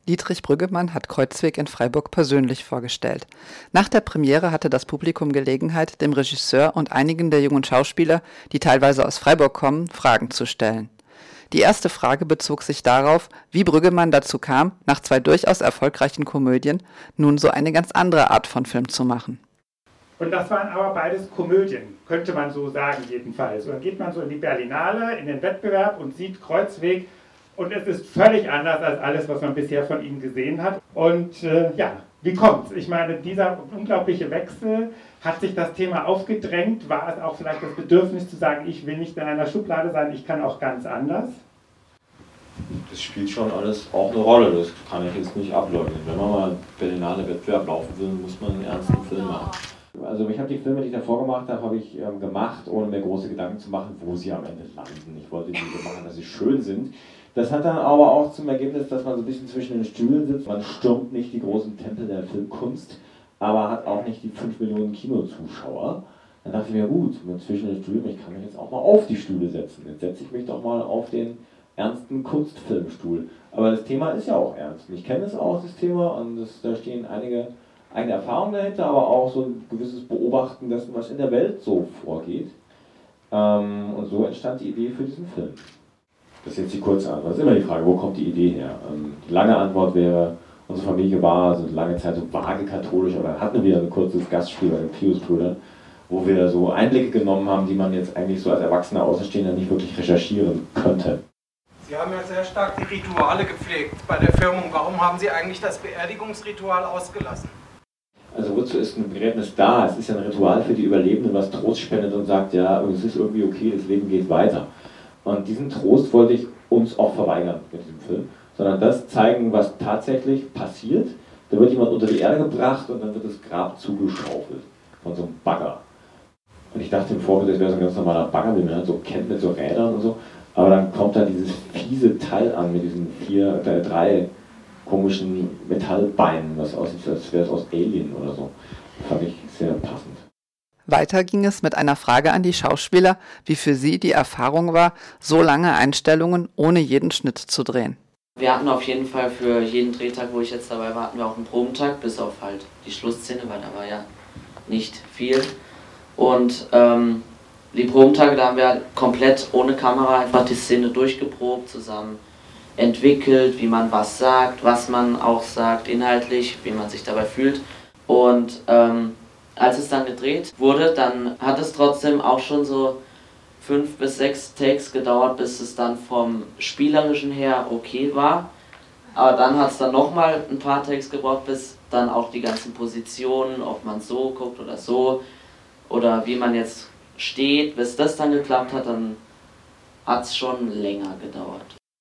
Dietrich Brüggemann hat Kreuzweg in Freiburg persönlich vorgestellt. Nach der Premiere hatte das Publikum Gelegenheit, dem Regisseur und einigen der jungen Schauspieler, die teilweise aus Freiburg kommen, Fragen zu stellen. Die erste Frage bezog sich darauf, wie Brüggemann dazu kam, nach 2 durchaus erfolgreichen Komödien nun so eine ganz andere Art von Film zu machen. Und das waren aber beides Komödien, könnte man so sagen jedenfalls. Und dann geht man so in die Berlinale, in den Wettbewerb und sieht Kreuzweg und es ist völlig anders als alles, was man bisher von ihm gesehen hat. Und wie kommt's? Ich meine, dieser unglaubliche Wechsel, hat sich das Thema aufgedrängt? War es auch vielleicht das Bedürfnis zu sagen, ich will nicht in einer Schublade sein, ich kann auch ganz anders? Das spielt schon alles auch eine Rolle, das kann ich jetzt nicht ableugnen. Wenn man mal Berlinale Wettbewerb laufen will, muss man einen ernsten Film machen. Also ich habe die Filme, die ich davor gemacht habe, gemacht, ohne mir große Gedanken zu machen, wo sie am Ende landen. Ich wollte die so machen, dass sie schön sind. Das hat dann aber auch zum Ergebnis, dass man so ein bisschen zwischen den Stühlen sitzt. Man stürmt nicht die großen Tempel der Filmkunst, aber hat auch nicht die 5 Millionen Kinozuschauer. Dann dachte ich mir, gut, zwischen den Stühlen, ich kann mich jetzt auch mal auf die Stühle setzen. Jetzt setze ich mich doch mal auf den ernsten Kunstfilmstuhl. Aber das Thema ist ja auch ernst. Ich kenne es auch, das Thema, und da stehen einige eigene Erfahrungen dahinter, aber auch so ein gewisses Beobachten dessen, was in der Welt so vorgeht. Und so entstand die Idee für diesen Film. Das ist jetzt die kurze Antwort. Das ist immer die Frage, wo kommt die Idee her? Die lange Antwort wäre, unsere Familie war so lange Zeit so vage katholisch, aber dann hatten wir ein kurzes Gastspiel bei den Pius-Brüdern, wo wir so Einblicke genommen haben, die man jetzt eigentlich so als erwachsener Außenstehender nicht wirklich recherchieren könnte. Sie haben ja sehr stark die Rituale gepflegt bei der Firmung. Warum haben Sie eigentlich das Beerdigungsritual ausgelassen? Also wozu ist ein Begräbnis da? Es ist ja ein Ritual für die Überlebenden, was Trost spendet und sagt, ja, es ist irgendwie okay, das Leben geht weiter. Und diesen Trost wollte ich uns auch verweigern mit diesem Film, sondern das zeigen, was tatsächlich passiert. Da wird jemand unter die Erde gebracht und dann wird das Grab zugeschaufelt von so einem Bagger. Und ich dachte im Vorfeld, das wäre so ein ganz normaler Bagger, den man halt so kennt mit so Rädern und so. Aber dann kommt da dieses fiese Teil an mit diesen 3 komischen Metallbeinen, was aussieht, als wäre es aus Alien oder so. Das fand ich sehr passend. Weiter ging es mit einer Frage an die Schauspieler, wie für sie die Erfahrung war, so lange Einstellungen ohne jeden Schnitt zu drehen. Wir hatten auf jeden Fall für jeden Drehtag, wo ich jetzt dabei war, hatten wir auch einen Probentag, bis auf halt die Schlussszene, weil da war ja nicht viel. Und die Probentage, da haben wir halt komplett ohne Kamera einfach die Szene durchgeprobt, zusammen entwickelt, wie man was sagt, was man auch sagt, inhaltlich, wie man sich dabei fühlt. Und als es dann gedreht wurde, dann hat es trotzdem auch schon so 5 bis 6 Takes gedauert, bis es dann vom Spielerischen her okay war. Aber dann hat es dann nochmal ein paar Takes gebraucht, bis dann auch die ganzen Positionen, ob man so guckt oder so, oder wie man jetzt steht, bis das dann geklappt hat, dann hat es schon länger gedauert.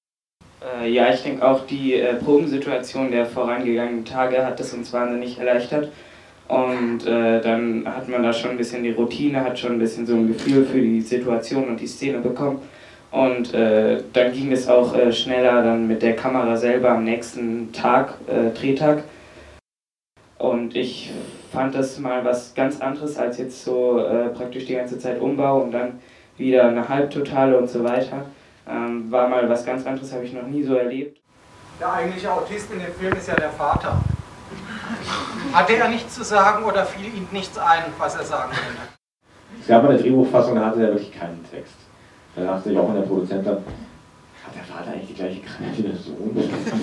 Ja, ich denke auch die Probensituation der vorangegangenen Tage hat es uns wahnsinnig erleichtert. Und dann hat man da schon ein bisschen die Routine, hat schon ein bisschen so ein Gefühl für die Situation und die Szene bekommen. Und dann ging es auch schneller dann mit der Kamera selber am nächsten Tag, Drehtag. Und ich fand das mal was ganz anderes als jetzt so praktisch die ganze Zeit Umbau und dann wieder eine Halbtotale und so weiter. War mal was ganz anderes, habe ich noch nie so erlebt. Der eigentliche Autist in dem Film ist ja der Vater. Hatte er nichts zu sagen oder fiel ihm nichts ein, was er sagen könnte? Es gab eine Drehbuchfassung, da hatte er wirklich keinen Text. Da dachte ich auch in der Produzent dann, hat der Vater eigentlich die gleiche Krankheit wie der Sohn?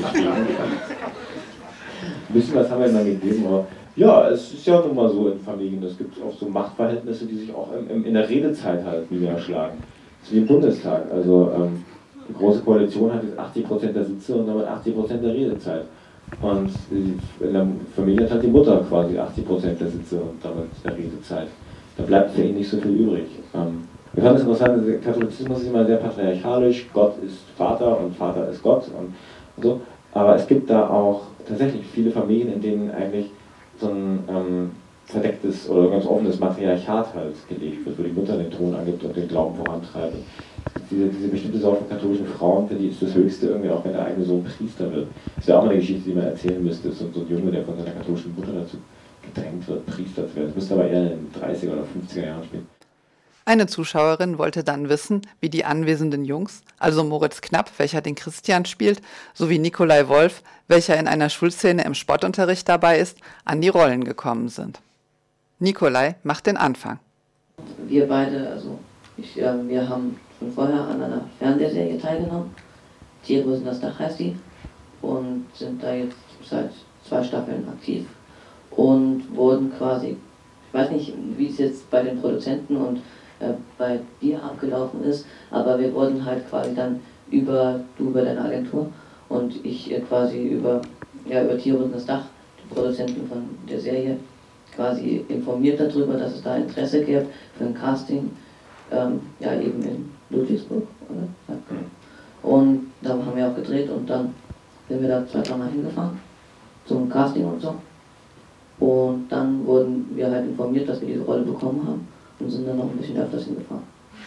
Ein bisschen was haben wir ihm dann gegeben, aber ja, es ist ja nun mal so in Familien, es gibt auch so Machtverhältnisse, die sich auch in der Redezeit halt niederschlagen. Das ist wie im Bundestag, also die Große Koalition hat jetzt 80% der Sitze und damit 80% der Redezeit. Und in der Familie hat halt die Mutter quasi 80% der Sitze und damit der Redezeit. Da bleibt für ihn nicht so viel übrig. Wir fanden es interessant, der Katholizismus ist immer sehr patriarchalisch, Gott ist Vater und Vater ist Gott und so. Aber es gibt da auch tatsächlich viele Familien, in denen eigentlich so ein verdecktes oder ganz offenes Matriarchat halt gelebt wird, wo die Mutter den Thron angibt und den Glauben vorantreibt. Diese bestimmte Sorte von katholischen Frauen, für die ist das Höchste irgendwie, auch wenn der eigene Sohn Priester wird. Das wäre auch mal eine Geschichte, die man erzählen müsste. So ein Junge, der von seiner katholischen Mutter dazu gedrängt wird, Priester zu werden. Das müsste aber eher in den 30er oder 50er Jahren spielen. Eine Zuschauerin wollte dann wissen, wie die anwesenden Jungs, also Moritz Knapp, welcher den Christian spielt, sowie Nikolai Wolf, welcher in einer Schulszene im Sportunterricht dabei ist, an die Rollen gekommen sind. Nikolai macht den Anfang. Wir beide, also wir haben schon vorher an einer Fernsehserie teilgenommen. Tiere müssen das Dach heißt die. Und sind da jetzt seit 2 Staffeln aktiv. Und wurden quasi, ich weiß nicht, wie es jetzt bei den Produzenten und bei dir abgelaufen ist, aber wir wurden halt quasi dann du über deine Agentur und ich quasi über Tiere müssen das Dach, die Produzenten von der Serie, quasi informiert darüber, dass es da Interesse gibt für ein Casting, eben in Ludwigsburg, oder? Ja. Und da haben wir auch gedreht und dann sind wir da 2-3 Mal hingefahren zum Casting und so. Und dann wurden wir halt informiert, dass wir diese Rolle bekommen haben und sind dann noch ein bisschen öfters hingefahren.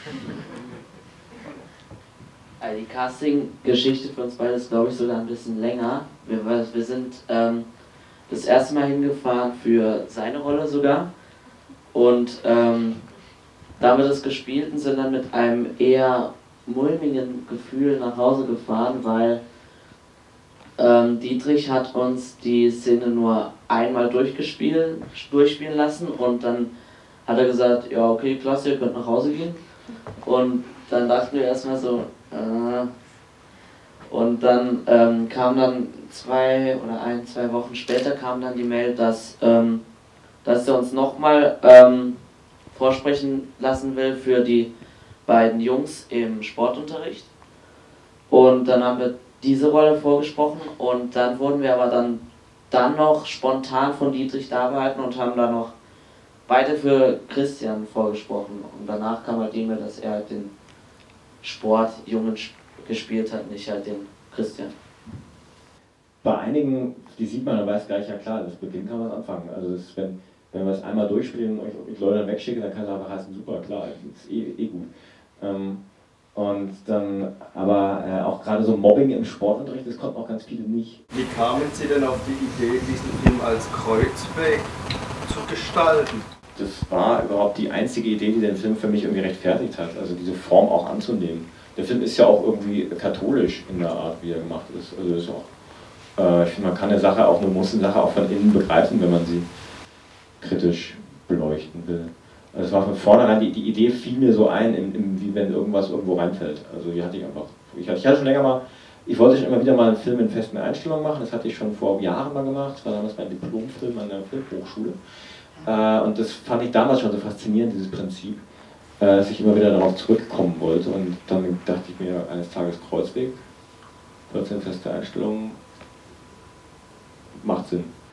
Also die Casting-Geschichte für uns beide ist, glaube ich, sogar ein bisschen länger. Wir sind das erste Mal hingefahren für seine Rolle sogar. Und da haben wir das gespielt und sind dann mit einem eher mulmigen Gefühl nach Hause gefahren, weil Dietrich hat uns die Szene nur einmal durchspielen lassen und dann hat er gesagt, ja okay, klasse, ihr könnt nach Hause gehen. Und dann dachten wir erstmal so, und dann kam dann 2 Wochen später kam dann die Mail, dass er uns nochmal vorsprechen lassen will für die beiden Jungs im Sportunterricht. Und dann haben wir diese Rolle vorgesprochen und dann wurden wir aber dann noch spontan von Dietrich da behalten und haben dann noch beide für Christian vorgesprochen. Und danach kam halt die Mail, dass er halt den Sportjungen gespielt hat, nicht halt den Christian. Bei einigen, die sieht man, dann weiß gleich, ja klar, das Beginn kann man anfangen. Also wenn wir es einmal durchspielen und ich Leute dann wegschicken, dann kann es einfach heißen, super, klar, das ist eh gut. Und dann, aber auch gerade so Mobbing im Sportunterricht, das konnten auch ganz viele nicht. Wie kamen Sie denn auf die Idee, diesen Film als Kreuzweg zu gestalten? Das war überhaupt die einzige Idee, die den Film für mich irgendwie rechtfertigt hat, also diese Form auch anzunehmen. Der Film ist ja auch irgendwie katholisch in der Art, wie er gemacht ist. Also ist auch, ich finde, man kann man muss eine Sache auch von innen begreifen, wenn man sie kritisch beleuchten will. Also es war von vornherein, die Idee fiel mir so ein, wie wenn irgendwas irgendwo reinfällt. Also die hatte ich einfach. Ich hatte schon länger mal, ich wollte schon immer wieder mal einen Film in festen Einstellungen machen, das hatte ich schon vor Jahren mal gemacht, das war damals mein Diplomfilm an der Filmhochschule. Und das fand ich damals schon so faszinierend, dieses Prinzip, dass ich immer wieder darauf zurückkommen wollte. Und dann dachte ich mir eines Tages Kreuzweg, 14 feste Einstellungen, macht Sinn.